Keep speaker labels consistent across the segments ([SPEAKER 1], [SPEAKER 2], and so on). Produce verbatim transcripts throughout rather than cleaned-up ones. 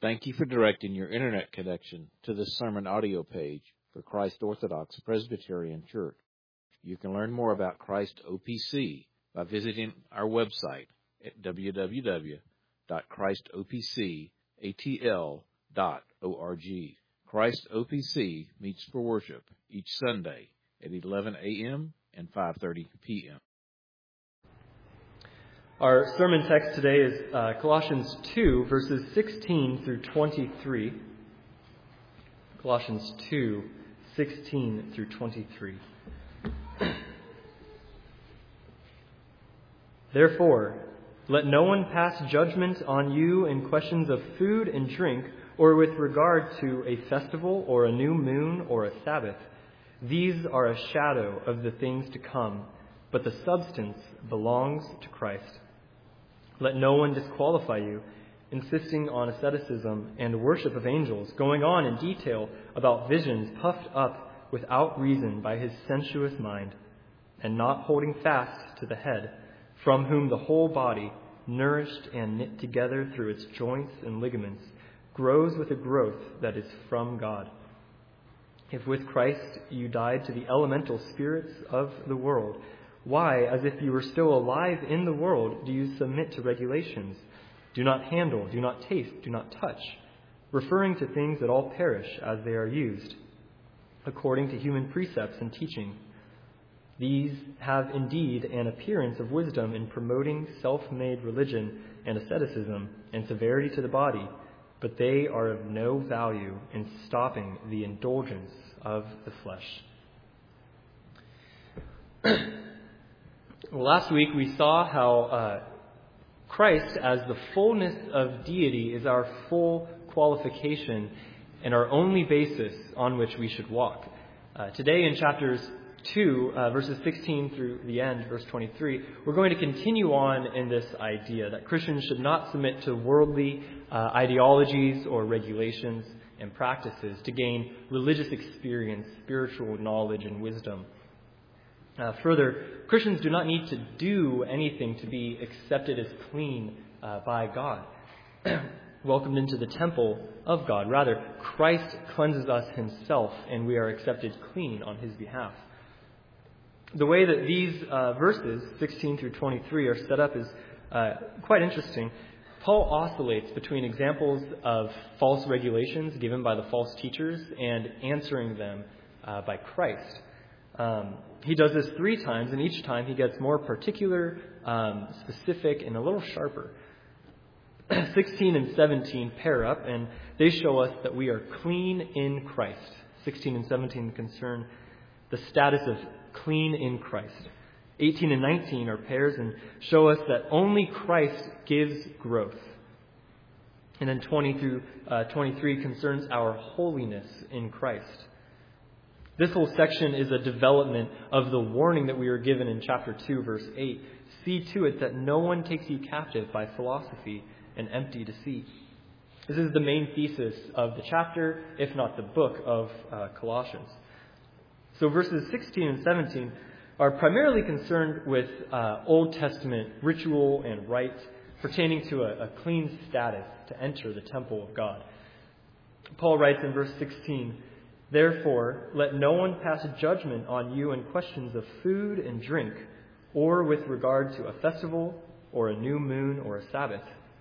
[SPEAKER 1] Thank you for directing your internet connection to this sermon audio page for Christ Orthodox Presbyterian Church. You can learn more about Christ O P C by visiting our website at w w w dot christ o p c a t l dot org. Christ O P C meets for worship each Sunday at eleven a.m. and five thirty p.m.
[SPEAKER 2] Our sermon text today is uh, Colossians two, verses sixteen through twenty-three. Colossians two, sixteen through twenty-three. Therefore, let no one pass judgment on you in questions of food and drink, or with regard to a festival, or a new moon, or a Sabbath. These are a shadow of the things to come, but the substance belongs to Christ. Let no one disqualify you, insisting on asceticism and worship of angels, going on in detail about visions puffed up without reason by his sensuous mind, and not holding fast to the head, from whom the whole body, nourished and knit together through its joints and ligaments, grows with a growth that is from God. If with Christ you died to the elemental spirits of the world, why, as if you were still alive in the world, do you submit to regulations? Do not handle, do not taste, do not touch, referring to things that all perish as they are used, according to human precepts and teaching. These have indeed an appearance of wisdom in promoting self-made religion and asceticism and severity to the body, but they are of no value in stopping the indulgence of the flesh. Well, last week we saw how uh, Christ, as the fullness of deity, is our full qualification and our only basis on which we should walk. Uh, today in chapters two, uh, verses sixteen through the end, verse twenty-three, we're going to continue on in this idea that Christians should not submit to worldly uh, ideologies or regulations and practices to gain religious experience, spiritual knowledge, and wisdom. Uh, further, Christians do not need to do anything to be accepted as clean uh, by God, welcomed into the temple of God. Rather, Christ cleanses us himself, and we are accepted clean on his behalf. The way that these uh, verses, sixteen through twenty-three, are set up is uh, quite interesting. Paul oscillates between examples of false regulations given by the false teachers and answering them uh, by Christ. Um, he does this three times, and each time he gets more particular, um, specific, and a little sharper. sixteen and seventeen pair up, and they show us that we are clean in Christ. sixteen and seventeen concern the status of clean in Christ. eighteen and nineteen are pairs and show us that only Christ gives growth. And then twenty through twenty-three concerns our holiness in Christ. This whole section is a development of the warning that we were given in chapter two, verse eight. See to it that no one takes you captive by philosophy and empty deceit. This is the main thesis of the chapter, if not the book of uh, Colossians. So verses sixteen and seventeen are primarily concerned with uh, Old Testament ritual and rite pertaining to a, a clean status to enter the temple of God. Paul writes in verse sixteen, "Therefore, let no one pass judgment on you in questions of food and drink, or with regard to a festival, or a new moon, or a Sabbath."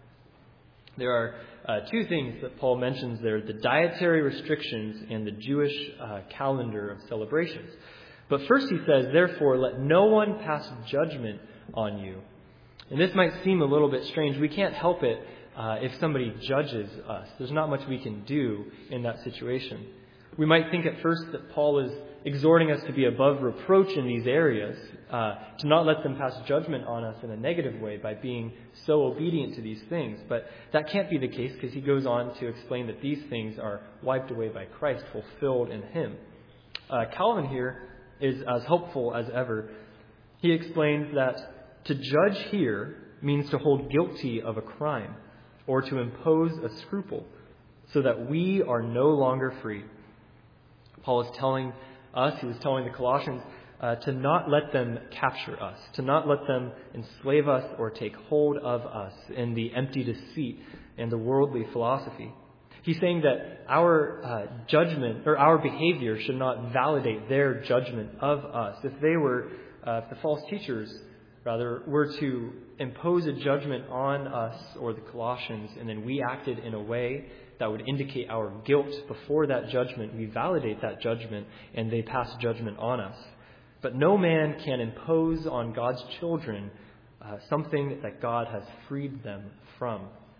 [SPEAKER 2] There are uh, two things that Paul mentions there, the dietary restrictions and the Jewish uh, calendar of celebrations. But first he says, "Therefore, let no one pass judgment on you." And this might seem a little bit strange. We can't help it uh, if somebody judges us. There's not much we can do in that situation. We might think at first that Paul is exhorting us to be above reproach in these areas, uh, to not let them pass judgment on us in a negative way by being so obedient to these things. But that can't be the case, because he goes on to explain that these things are wiped away by Christ, fulfilled in him. Uh, Calvin here is as helpful as ever. He explains that to judge here means to hold guilty of a crime or to impose a scruple so that we are no longer free. Paul is telling us, he was telling the Colossians, uh, to not let them capture us, to not let them enslave us or take hold of us in the empty deceit and the worldly philosophy. He's saying that our uh, judgment or our behavior should not validate their judgment of us. If they were, uh, if the false teachers, rather, were to impose a judgment on us or the Colossians, and then we acted in a way that would indicate our guilt before that judgment, we validate that judgment, and they pass judgment on us. But no man can impose on God's children uh, something that God has freed them from.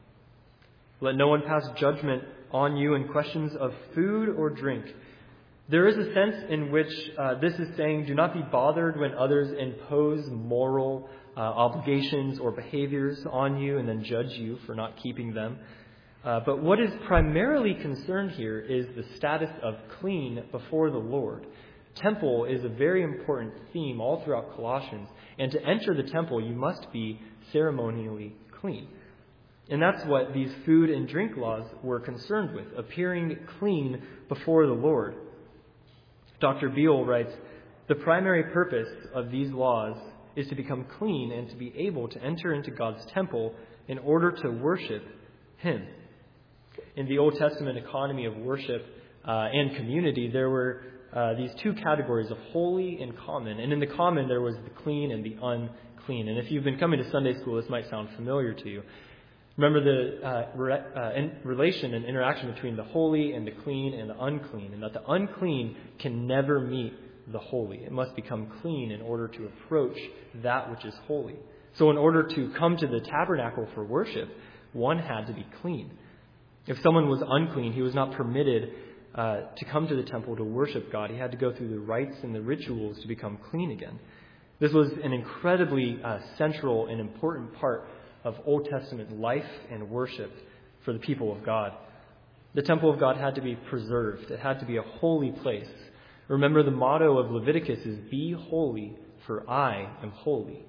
[SPEAKER 2] Let no one pass judgment on you in questions of food or drink. There is a sense in which uh, this is saying, do not be bothered when others impose moral uh, obligations or behaviors on you and then judge you for not keeping them. Uh, but what is primarily concerned here is the status of clean before the Lord. Temple is a very important theme all throughout Colossians. And to enter the temple, you must be ceremonially clean. And that's what these food and drink laws were concerned with, appearing clean before the Lord. Doctor Beale writes, the primary purpose of these laws is to become clean and to be able to enter into God's temple in order to worship Him. In the Old Testament economy of worship uh, and community, there were uh, these two categories of holy and common. And in the common, there was the clean and the unclean. And if you've been coming to Sunday school, this might sound familiar to you. Remember the uh, re- uh, in relation and interaction between the holy and the clean and the unclean, and that the unclean can never meet the holy. It must become clean in order to approach that which is holy. So in order to come to the tabernacle for worship, one had to be clean. If someone was unclean, he was not permitted uh, to come to the temple to worship God. He had to go through the rites and the rituals to become clean again. This was an incredibly uh, central and important part of Old Testament life and worship for the people of God. The temple of God had to be preserved. It had to be a holy place. Remember, the motto of Leviticus is, be holy, for I am holy.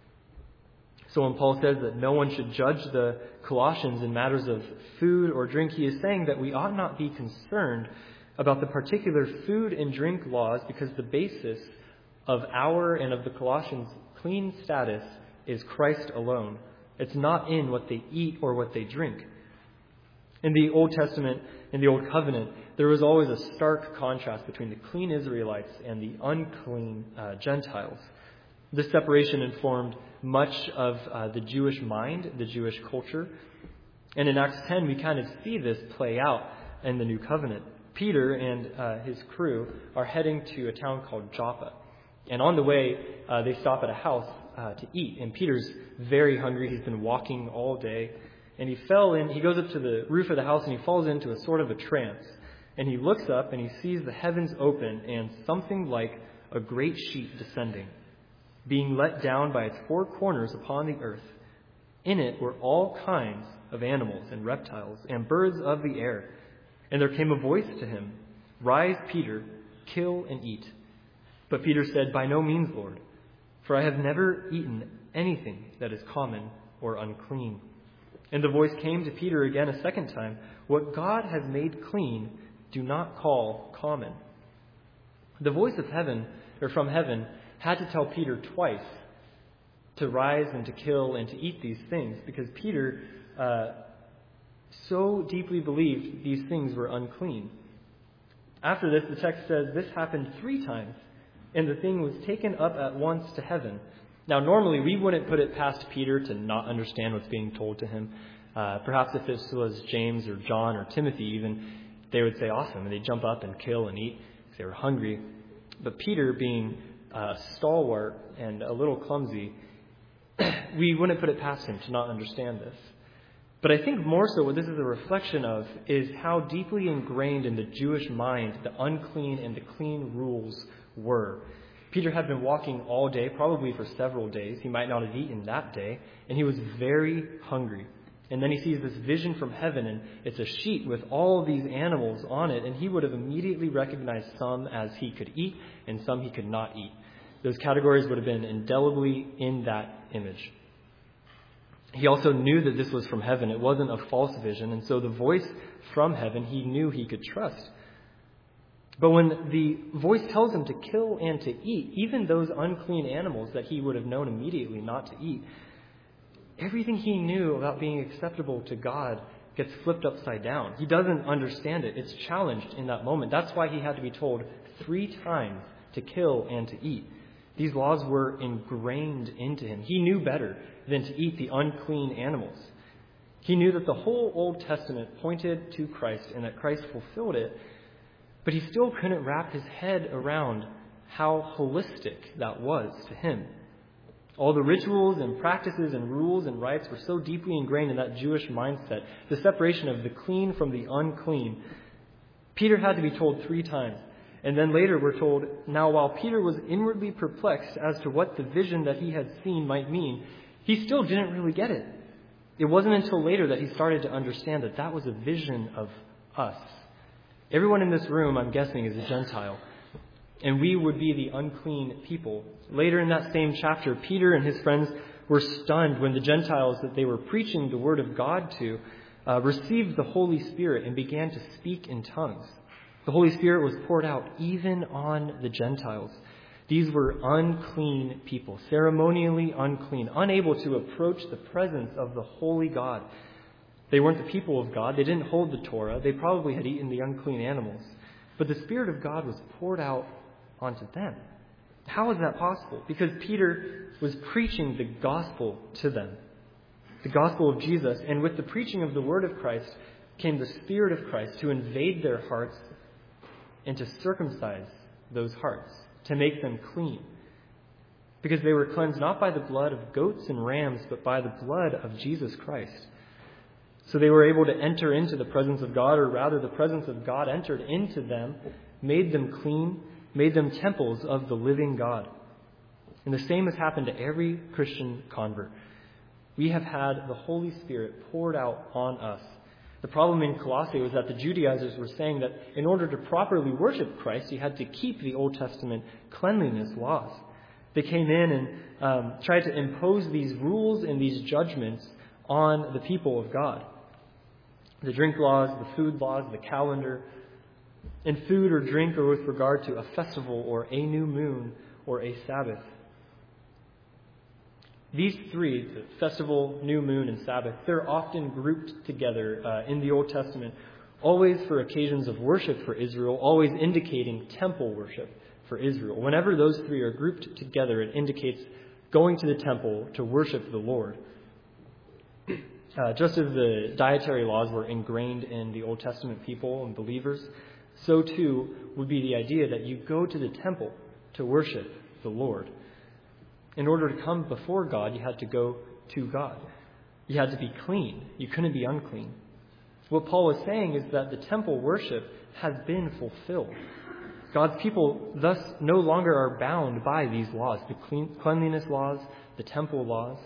[SPEAKER 2] So when Paul says that no one should judge the Colossians in matters of food or drink, he is saying that we ought not be concerned about the particular food and drink laws, because the basis of our and of the Colossians' clean status is Christ alone. It's not in what they eat or what they drink. In the Old Testament, in the Old Covenant, there was always a stark contrast between the clean Israelites and the unclean uh, Gentiles. This separation informed much of uh, the Jewish mind, the Jewish culture. And in Acts ten, we kind of see this play out in the New Covenant. Peter and uh, his crew are heading to a town called Joppa. And on the way, uh, they stop at a house uh, to eat. And Peter's very hungry. He's been walking all day. And he fell in, he goes up to the roof of the house and he falls into a sort of a trance. And he looks up and he sees the heavens open and something like a great sheet descending, being let down by its four corners upon the earth. In it were all kinds of animals and reptiles and birds of the air. And there came a voice to him, Rise, Peter, kill and eat. But Peter said, By no means, Lord, for I have never eaten anything that is common or unclean. And the voice came to Peter again a second time, What God has made clean, do not call common. The voice of heaven, or from heaven, had to tell Peter twice to rise and to kill and to eat these things, because Peter uh, so deeply believed these things were unclean. After this, the text says this happened three times, and the thing was taken up at once to heaven. Now, normally, we wouldn't put it past Peter to not understand what's being told to him. Uh, perhaps if this was James or John or Timothy even, they would say, awesome, and they'd jump up and kill and eat because they were hungry. But Peter, being uh, stalwart and a little clumsy, we wouldn't put it past him to not understand this. But I think more so what this is a reflection of is how deeply ingrained in the Jewish mind the unclean and the clean rules were. Peter had been walking all day, probably for several days. He might not have eaten that day, and he was very hungry. And then he sees this vision from heaven, and it's a sheet with all of these animals on it, and he would have immediately recognized some as he could eat and some he could not eat. Those categories would have been indelibly in that image. He also knew that this was from heaven. It wasn't a false vision, and so the voice from heaven he knew he could trust. But when the voice tells him to kill and to eat, even those unclean animals that he would have known immediately not to eat, everything he knew about being acceptable to God gets flipped upside down. He doesn't understand it. It's challenged in that moment. That's why he had to be told three times to kill and to eat. These laws were ingrained into him. He knew better than to eat the unclean animals. He knew that the whole Old Testament pointed to Christ and that Christ fulfilled it, but he still couldn't wrap his head around how holistic that was to him. All the rituals and practices and rules and rites were so deeply ingrained in that Jewish mindset, the separation of the clean from the unclean. Peter had to be told three times. And then later we're told, now while Peter was inwardly perplexed as to what the vision that he had seen might mean, he still didn't really get it. It wasn't until later that he started to understand that that was a vision of us. Everyone in this room, I'm guessing, is a Gentile. And we would be the unclean people. Later in that same chapter, Peter and his friends were stunned when the Gentiles that they were preaching the word of God to uh, received the Holy Spirit and began to speak in tongues. The Holy Spirit was poured out even on the Gentiles. These were unclean people, ceremonially unclean, unable to approach the presence of the holy God. They weren't the people of God. They didn't hold the Torah. They probably had eaten the unclean animals. But the Spirit of God was poured out onto them. How is that possible? Because Peter was preaching the gospel to them, the gospel of Jesus. And with the preaching of the word of Christ came the Spirit of Christ to invade their hearts and to circumcise those hearts, to make them clean. Because they were cleansed not by the blood of goats and rams, but by the blood of Jesus Christ. So they were able to enter into the presence of God, or rather the presence of God entered into them, made them clean, made them temples of the living God. And the same has happened to every Christian convert. We have had the Holy Spirit poured out on us. The problem in Colossae was that the Judaizers were saying that in order to properly worship Christ, you had to keep the Old Testament cleanliness laws. They came in and um, tried to impose these rules and these judgments on the people of God. The drink laws, the food laws, the calendar, and food or drink or with regard to a festival or a new moon or a Sabbath. These three, the festival, new moon, and Sabbath, they're often grouped together uh, in the Old Testament, always for occasions of worship for Israel, always indicating temple worship for Israel. Whenever those three are grouped together, it indicates going to the temple to worship the Lord. Uh, just as the dietary laws were ingrained in the Old Testament people and believers, so too would be the idea that you go to the temple to worship the Lord. In order to come before God, you had to go to God. You had to be clean. You couldn't be unclean. What Paul is saying is that the temple worship has been fulfilled. God's people thus no longer are bound by these laws, the clean, cleanliness laws, the temple laws.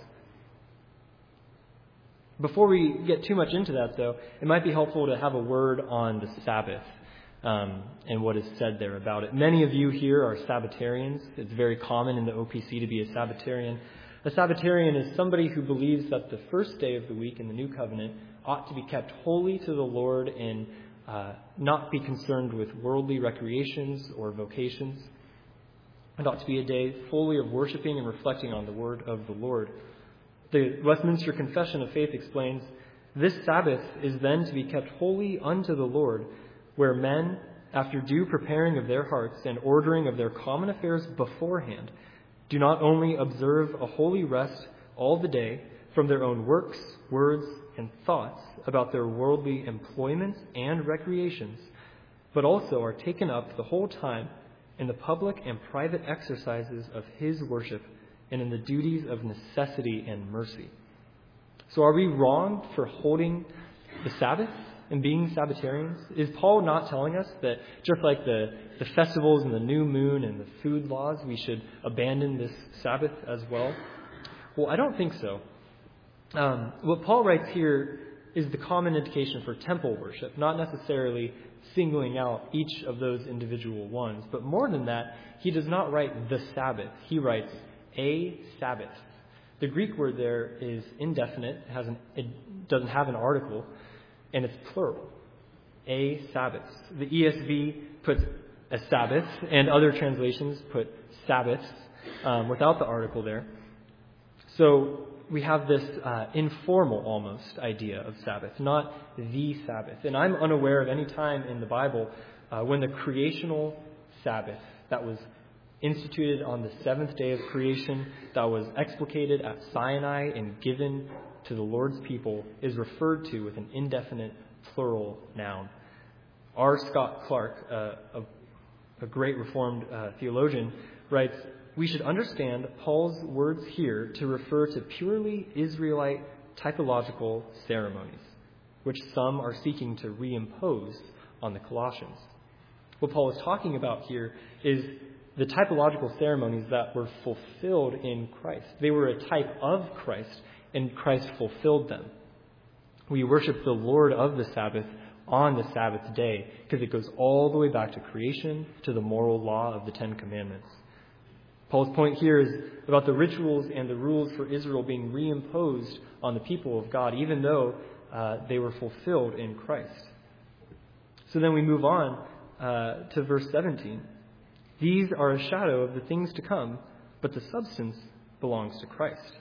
[SPEAKER 2] Before we get too much into that, though, it might be helpful to have a word on the Sabbath. Um, and what is said there about it. Many of you here are Sabbatarians. It's very common in the O P C to be a Sabbatarian. A Sabbatarian is somebody who believes that the first day of the week in the New Covenant ought to be kept holy to the Lord and uh, not be concerned with worldly recreations or vocations. It ought to be a day fully of worshiping and reflecting on the word of the Lord. The Westminster Confession of Faith explains, "This Sabbath is then to be kept holy unto the Lord, where men, after due preparing of their hearts and ordering of their common affairs beforehand, do not only observe a holy rest all the day from their own works, words, and thoughts about their worldly employments and recreations, but also are taken up the whole time in the public and private exercises of his worship and in the duties of necessity and mercy." So are we wrong for holding the Sabbath and being Sabbatarians? Is Paul not telling us that just like the, the festivals and the new moon and the food laws, we should abandon this Sabbath as well? Well, I don't think so. Um, what Paul writes here is the common indication for temple worship, not necessarily singling out each of those individual ones. But more than that, he does not write the Sabbath. He writes a Sabbath. The Greek word there is indefinite. It, has an, it doesn't have an article. And it's plural, a Sabbath. The E S V puts a Sabbath, and other translations put Sabbaths um, without the article there. So we have this uh, informal almost idea of Sabbath, not the Sabbath. And I'm unaware of any time in the Bible uh, when the creational Sabbath that was instituted on the seventh day of creation, that was explicated at Sinai and given to the Lord's people, is referred to with an indefinite plural noun. R. Scott Clark, uh, a, a great Reformed uh, theologian, writes, "We should understand Paul's words here to refer to purely Israelite typological ceremonies, which some are seeking to reimpose on the Colossians." What Paul is talking about here is the typological ceremonies that were fulfilled in Christ. They were a type of Christ, and Christ fulfilled them. We worship the Lord of the Sabbath on the Sabbath day because it goes all the way back to creation, to the moral law of the Ten Commandments. Paul's point here is about the rituals and the rules for Israel being reimposed on the people of God, even though uh, they were fulfilled in Christ. So then we move on uh, to verse seventeen. "These are a shadow of the things to come, but the substance belongs to Christ."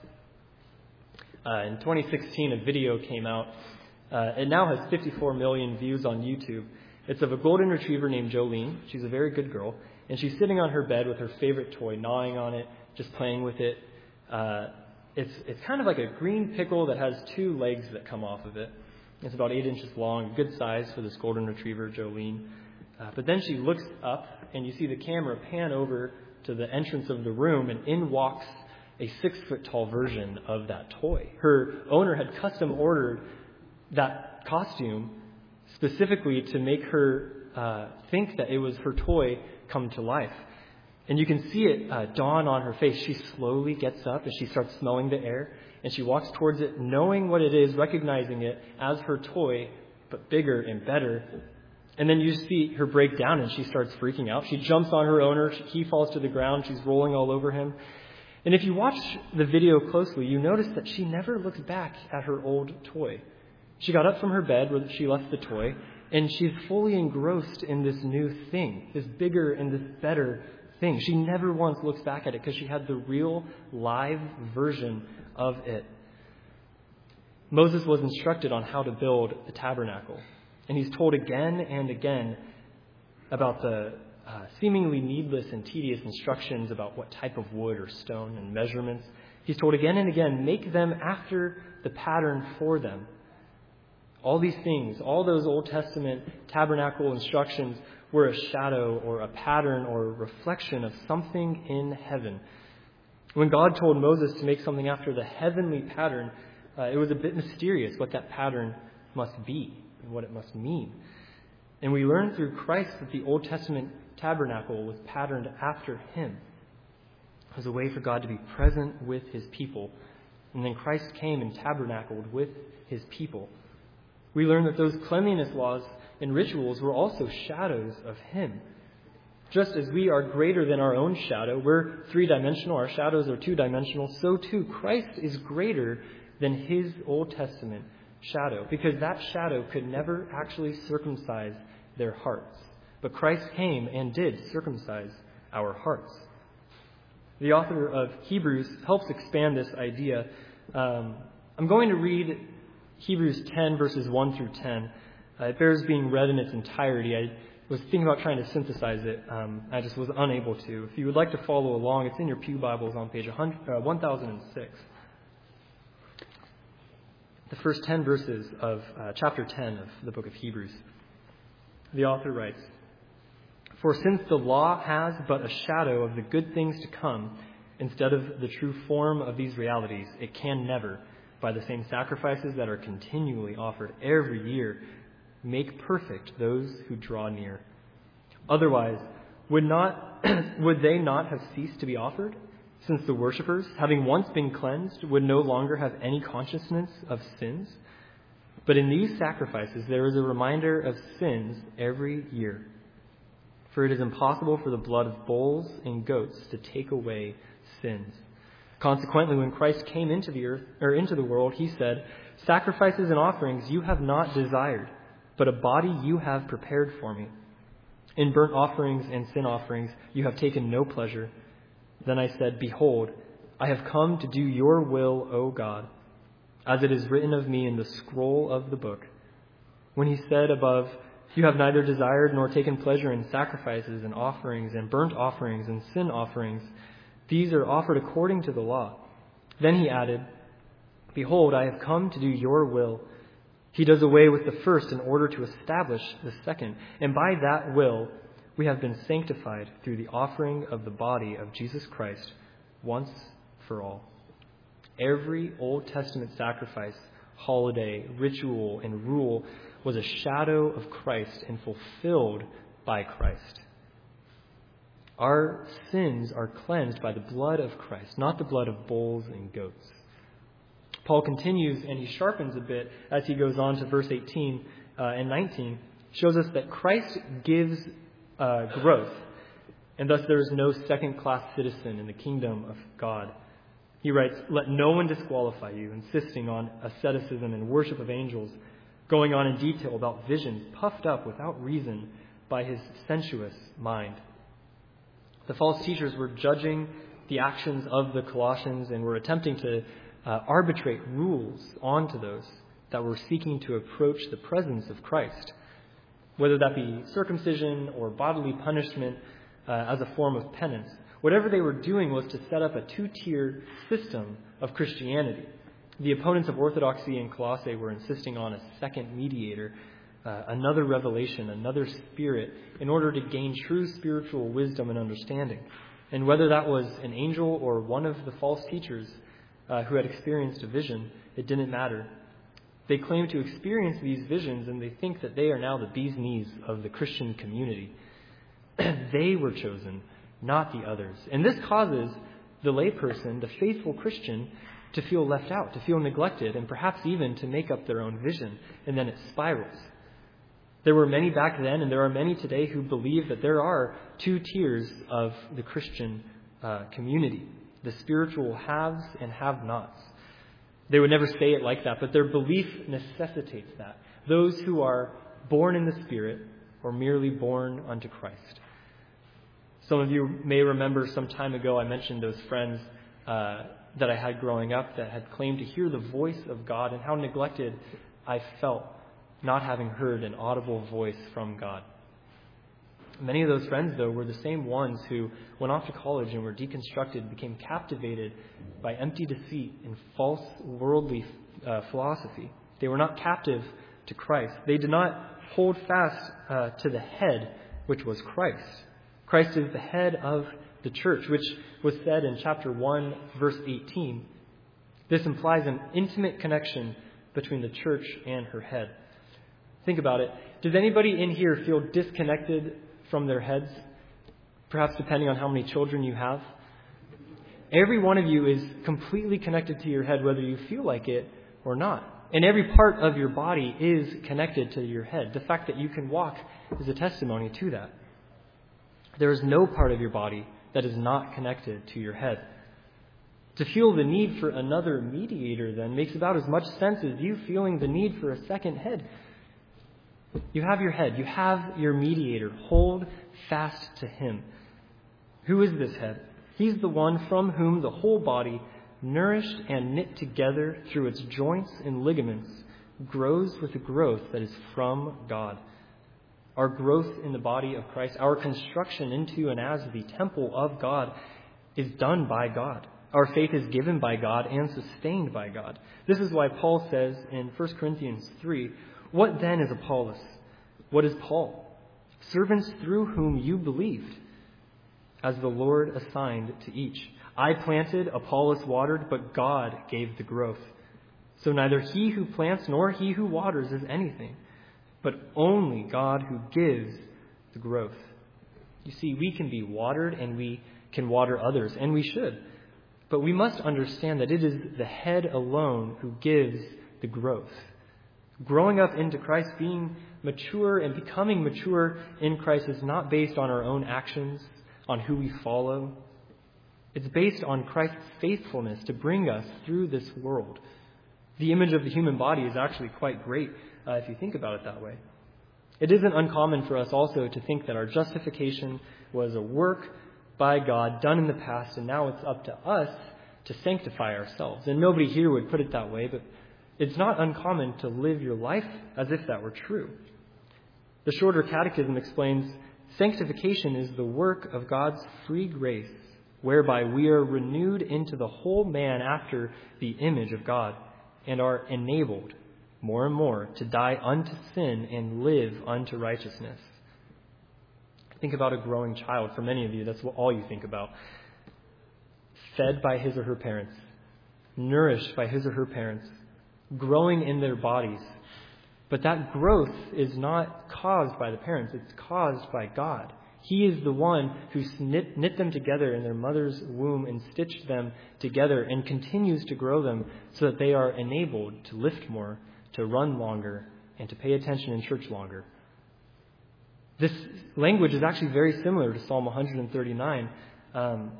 [SPEAKER 2] Uh, in twenty sixteen, a video came out. Uh, it now has fifty-four million views on YouTube. It's of a golden retriever named Jolene. She's a very good girl. And she's sitting on her bed with her favorite toy, gnawing on it, just playing with it. Uh, it's it's kind of like a green pickle that has two legs that come off of it. It's about eight inches long, good size for this golden retriever, Jolene. Uh, but then she looks up, and you see the camera pan over to the entrance of the room, and in walks a six-foot-tall version of that toy. Her owner had custom ordered that costume specifically to make her uh, think that it was her toy come to life. And you can see it uh, dawn on her face. She slowly gets up and she starts smelling the air, and she walks towards it, knowing what it is, recognizing it as her toy, but bigger and better. And then you see her break down, and she starts freaking out. She jumps on her owner. He falls to the ground. She's rolling all over him. And if you watch the video closely, you notice that she never looks back at her old toy. She got up from her bed where she left the toy, and she's fully engrossed in this new thing, this bigger and this better thing. She never once looks back at it because she had the real live version of it. Moses was instructed on how to build a tabernacle, and he's told again and again about the uh, seemingly needless and tedious instructions about what type of wood or stone and measurements. He's told again and again, make them after the pattern for them. All these things, all those Old Testament tabernacle instructions were a shadow or a pattern or a reflection of something in heaven. When God told Moses to make something after the heavenly pattern, uh, it was a bit mysterious what that pattern must be and what it must mean. And we learn through Christ that the Old Testament tabernacle was patterned after him. It was a way for God to be present with his people. And then Christ came and tabernacled with his people. We learn that those cleanliness laws and rituals were also shadows of him. Just as we are greater than our own shadow, we're three-dimensional, our shadows are two-dimensional, so too Christ is greater than his Old Testament shadow, because that shadow could never actually circumcise their hearts. But Christ came and did circumcise our hearts. The author of Hebrews helps expand this idea. Um, I'm going to read Hebrews ten, verses one through ten. Uh, it bears being read in its entirety. I was thinking about trying to synthesize it. Um, I just was unable to. If you would like to follow along, it's in your pew Bibles on page one thousand six. The first ten verses of uh, chapter ten of the book of Hebrews. The author writes, "For since the law has but a shadow of the good things to come, instead of the true form of these realities, it can never, by the same sacrifices that are continually offered every year, make perfect those who draw near. Otherwise, would not would they not have ceased to be offered, since the worshippers, having once been cleansed, would no longer have any consciousness of sins? But in these sacrifices there is a reminder of sins every year. For it is impossible for the blood of bulls and goats to take away sins. Consequently, when Christ came into the earth or into the world, he said, 'Sacrifices and offerings you have not desired, but a body you have prepared for me. In burnt offerings and sin offerings you have taken no pleasure.' Then I said, 'Behold, I have come to do your will, O God, as it is written of me in the scroll of the book. When he said above, you have neither desired nor taken pleasure in sacrifices and offerings and burnt offerings and sin offerings. These are offered according to the law. Then he added, behold, I have come to do your will. He does away with the first in order to establish the second. And by that will, we have been sanctified through the offering of the body of Jesus Christ once for all. Every Old Testament sacrifice, holiday, ritual, and rule was a shadow of Christ and fulfilled by Christ. Our sins are cleansed by the blood of Christ, not the blood of bulls and goats. Paul continues and he sharpens a bit as he goes on to verse eighteen uh, and nineteen, shows us that Christ gives uh, growth, and thus there is no second-class citizen in the kingdom of God. He writes, let no one disqualify you, insisting on asceticism and worship of angels, going on in detail about visions puffed up without reason by his sensuous mind. The false teachers were judging the actions of the Colossians and were attempting to uh, arbitrate rules onto those that were seeking to approach the presence of Christ, whether that be circumcision or bodily punishment uh, as a form of penance. Whatever they were doing was to set up a two-tier system of Christianity. The opponents of orthodoxy in Colossae were insisting on a second mediator, uh, another revelation, another spirit, in order to gain true spiritual wisdom and understanding. And whether that was an angel or one of the false teachers uh, who had experienced a vision, it didn't matter. They claim to experience these visions, and they think that they are now the bee's knees of the Christian community. They were chosen, not the others. And this causes the layperson, the faithful Christian, to feel left out, to feel neglected, and perhaps even to make up their own vision, and then it spirals. There were many back then, and there are many today who believe that there are two tiers of the Christian uh, community, the spiritual haves and have-nots. They would never say it like that, but their belief necessitates that. Those who are born in the Spirit or merely born unto Christ. Some of you may remember some time ago I mentioned those friends uh, that I had growing up that had claimed to hear the voice of God, and how neglected I felt not having heard an audible voice from God. Many of those friends, though, were the same ones who went off to college and were deconstructed, became captivated by empty deceit and false worldly uh, philosophy. They were not captive to Christ. They did not hold fast uh, to the head, which was Christ. Christ is the head of the church, which was said in chapter one, verse eighteen. This implies an intimate connection between the church and her head. Think about it. Does anybody in here feel disconnected from their heads? Perhaps depending on how many children you have. Every one of you is completely connected to your head, whether you feel like it or not. And every part of your body is connected to your head. The fact that you can walk is a testimony to that. There is no part of your body that is not connected to your head. To feel the need for another mediator, then, makes about as much sense as you feeling the need for a second head. You have your head. You have your mediator. Hold fast to him. Who is this head? He's the one from whom the whole body, nourished and knit together through its joints and ligaments, grows with a growth that is from God. Our growth in the body of Christ, our construction into and as the temple of God, is done by God. Our faith is given by God and sustained by God. This is why Paul says in First Corinthians three, what then is Apollos? What is Paul? Servants through whom you believed, as the Lord assigned to each. I planted, Apollos watered, but God gave the growth. So neither he who plants nor he who waters is anything, but only God who gives the growth. You see, we can be watered and we can water others, and we should. But we must understand that it is the head alone who gives the growth. Growing up into Christ, being mature and becoming mature in Christ is not based on our own actions, on who we follow. It's based on Christ's faithfulness to bring us through this world. The image of the human body is actually quite great uh, if you think about it that way. It isn't uncommon for us also to think that our justification was a work by God done in the past, and now it's up to us to sanctify ourselves. And nobody here would put it that way, but it's not uncommon to live your life as if that were true. The Shorter Catechism explains, sanctification is the work of God's free grace, whereby we are renewed into the whole man after the image of God, and are enabled more and more to die unto sin and live unto righteousness. Think about a growing child. For many of you, that's all you think about. Fed by his or her parents, nourished by his or her parents, growing in their bodies. But that growth is not caused by the parents. It's caused by God. He is the one who knit, knit them together in their mother's womb and stitched them together and continues to grow them so that they are enabled to lift more, to run longer, and to pay attention in church longer. This language is actually very similar to Psalm one thirty-nine. Um,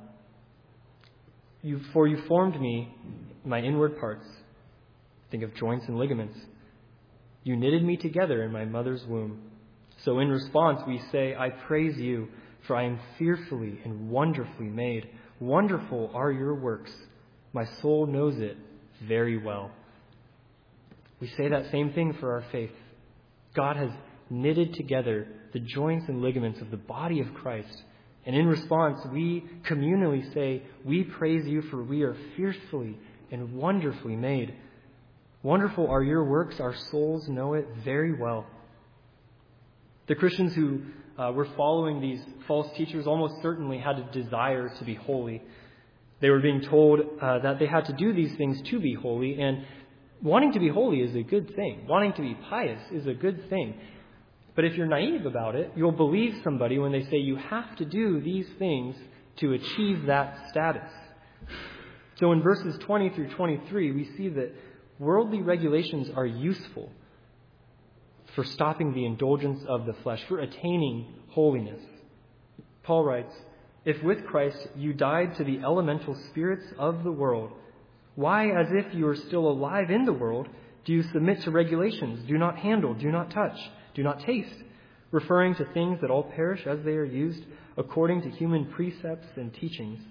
[SPEAKER 2] you, for you formed me, my inward parts. Think of joints and ligaments. You knitted me together in my mother's womb. So in response, we say, I praise you, for I am fearfully and wonderfully made. Wonderful are your works. My soul knows it very well. We say that same thing for our faith. God has knitted together the joints and ligaments of the body of Christ. And in response, we communally say, we praise you, for we are fearfully and wonderfully made. Wonderful are your works. Our souls know it very well. The Christians who uh, were following these false teachers almost certainly had a desire to be holy. They were being told uh, that they had to do these things to be holy, and wanting to be holy is a good thing. Wanting to be pious is a good thing. But if you're naive about it, you'll believe somebody when they say you have to do these things to achieve that status. So in verses twenty through twenty-three, we see that worldly regulations are useful for stopping the indulgence of the flesh, for attaining holiness. Paul writes, if with Christ you died to the elemental spirits of the world, why, as if you are still alive in the world, do you submit to regulations? Do not handle, do not touch, do not taste, referring to things that all perish as they are used according to human precepts and teachings.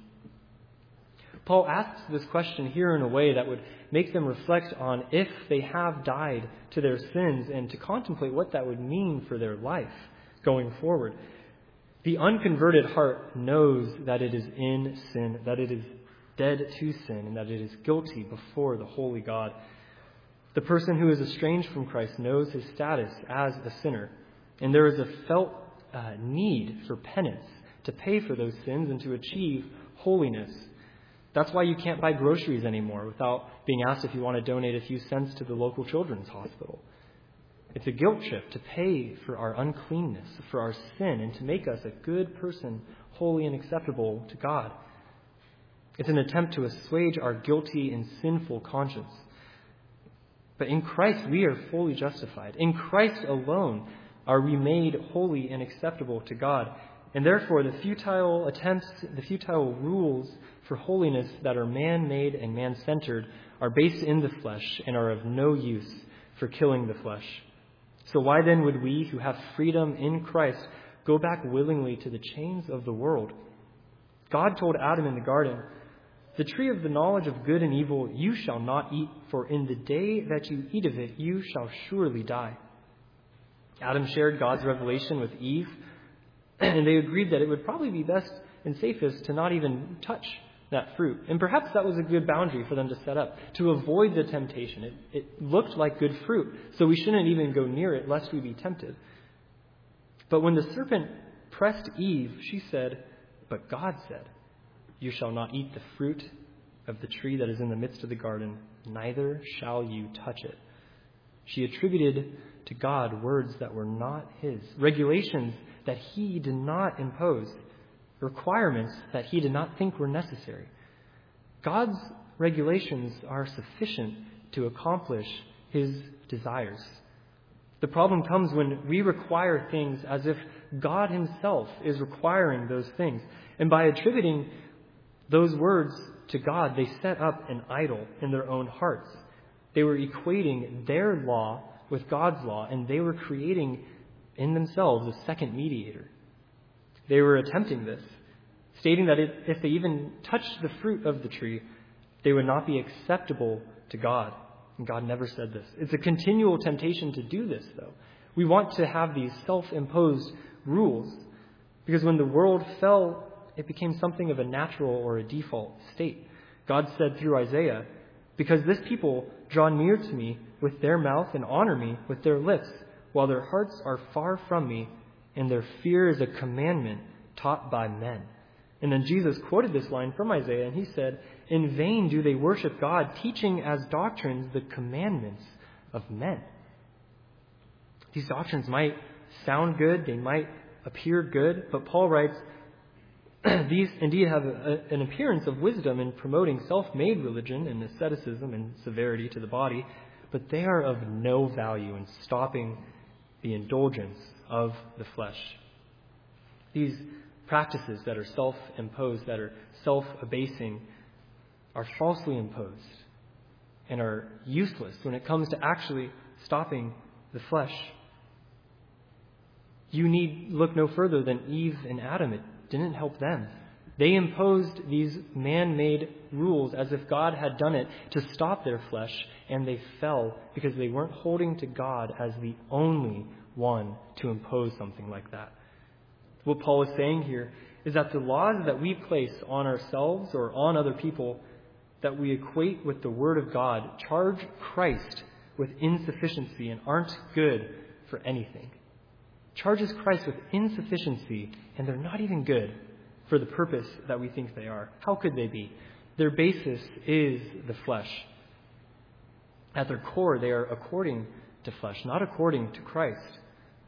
[SPEAKER 2] Paul asks this question here in a way that would make them reflect on if they have died to their sins and to contemplate what that would mean for their life going forward. The unconverted heart knows that it is in sin, that it is dead to sin, and that it is guilty before the holy God. The person who is estranged from Christ knows his status as a sinner, and there is a felt uh, need for penance to pay for those sins and to achieve holiness. That's why you can't buy groceries anymore without being asked if you want to donate a few cents to the local children's hospital. It's a guilt trip to pay for our uncleanness, for our sin, and to make us a good person, holy and acceptable to God. It's an attempt to assuage our guilty and sinful conscience. But in Christ, we are fully justified. In Christ alone are we made holy and acceptable to God. And therefore, the futile attempts, the futile rules for holiness that are man-made and man-centered are based in the flesh and are of no use for killing the flesh. So why then would we who have freedom in Christ go back willingly to the chains of the world? God told Adam in the garden, the tree of the knowledge of good and evil you shall not eat, for in the day that you eat of it you shall surely die. Adam shared God's revelation with Eve, and they agreed that it would probably be best and safest to not even touch that fruit. And perhaps that was a good boundary for them to set up, to avoid the temptation. It, it looked like good fruit, so we shouldn't even go near it lest we be tempted. But when the serpent pressed Eve, she said, but God said, you shall not eat the fruit of the tree that is in the midst of the garden, neither shall you touch it. She attributed to God words that were not his, regulations that he did not impose, requirements that he did not think were necessary. God's regulations are sufficient to accomplish his desires. The problem comes when we require things as if God himself is requiring those things. And by attributing those words to God, they set up an idol in their own hearts. They were equating their law with God's law, and they were creating in themselves a second mediator. They were attempting this, stating that if they even touched the fruit of the tree, they would not be acceptable to God. And God never said this. It's a continual temptation to do this, though. We want to have these self-imposed rules because when the world fell, it became something of a natural or a default state. God said through Isaiah, "Because this people draw near to me with their mouth and honor me with their lips, while their hearts are far from me, and their fear is a commandment taught by men." And then Jesus quoted this line from Isaiah, and he said, "In vain do they worship God, teaching as doctrines the commandments of men." These doctrines might sound good, they might appear good, but Paul writes, these indeed have a, an appearance of wisdom in promoting self-made religion and asceticism and severity to the body, but they are of no value in stopping the indulgence of the flesh. These practices that are self-imposed, that are self-abasing, are falsely imposed and are useless when it comes to actually stopping the flesh. You need look no further than Eve and Adam. It didn't help them. They imposed these man-made rules as if God had done it to stop their flesh, and they fell because they weren't holding to God as the only one to impose something like that. What Paul is saying here is that the laws that we place on ourselves or on other people that we equate with the Word of God charge Christ with insufficiency and aren't good for anything. Charges Christ with insufficiency, and they're not even good for the purpose that we think they are. How could they be? Their basis is the flesh. At their core, they are according to flesh, not according to Christ.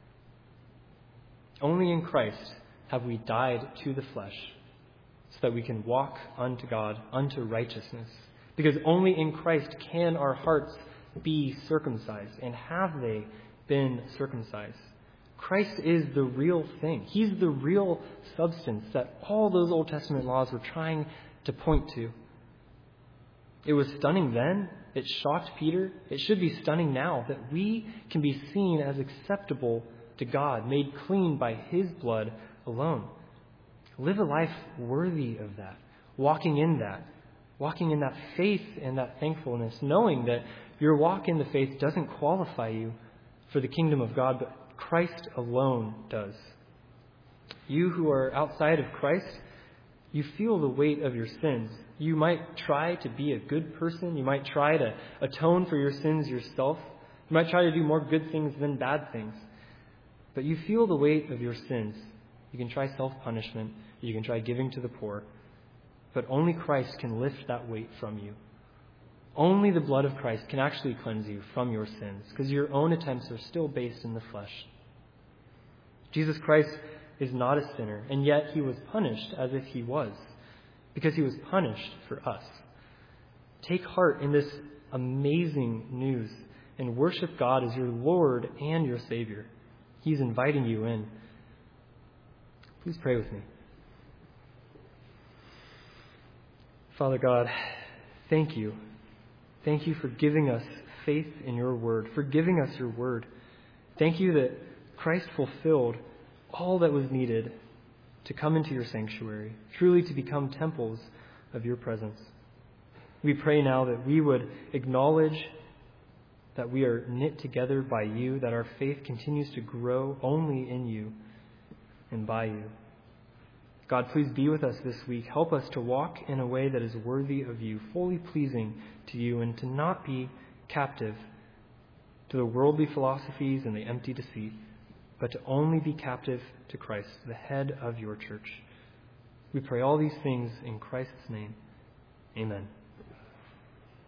[SPEAKER 2] Only in Christ have we died to the flesh so that we can walk unto God, unto righteousness. Because only in Christ can our hearts be circumcised, and have they been circumcised. Christ is the real thing. He's the real substance that all those Old Testament laws were trying to point to. It was stunning then. It shocked Peter. It should be stunning now that we can be seen as acceptable to God, made clean by His blood alone. Live a life worthy of that, walking in that, walking in that faith and that thankfulness, knowing that your walk in the faith doesn't qualify you for the kingdom of God, but Christ alone does. You who are outside of Christ, you feel the weight of your sins. You might try to be a good person. You might try to atone for your sins yourself. You might try to do more good things than bad things. But you feel the weight of your sins. You can try self-punishment. You can try giving to the poor. But only Christ can lift that weight from you. Only the blood of Christ can actually cleanse you from your sins, because your own attempts are still based in the flesh. Jesus Christ is not a sinner, and yet He was punished as if He was, because He was punished for us. Take heart in this amazing news and worship God as your Lord and your Savior. He's inviting you in. Please pray with me. Father God, thank you. Thank you for giving us faith in your word, for giving us your word. Thank you that Christ fulfilled all that was needed to come into your sanctuary, truly to become temples of your presence. We pray now that we would acknowledge that we are knit together by you, that our faith continues to grow only in you and by you. God, please be with us this week. Help us to walk in a way that is worthy of you, fully pleasing to you, and to not be captive to the worldly philosophies and the empty deceit, but to only be captive to Christ, the head of your church. We pray all these things in Christ's name. Amen.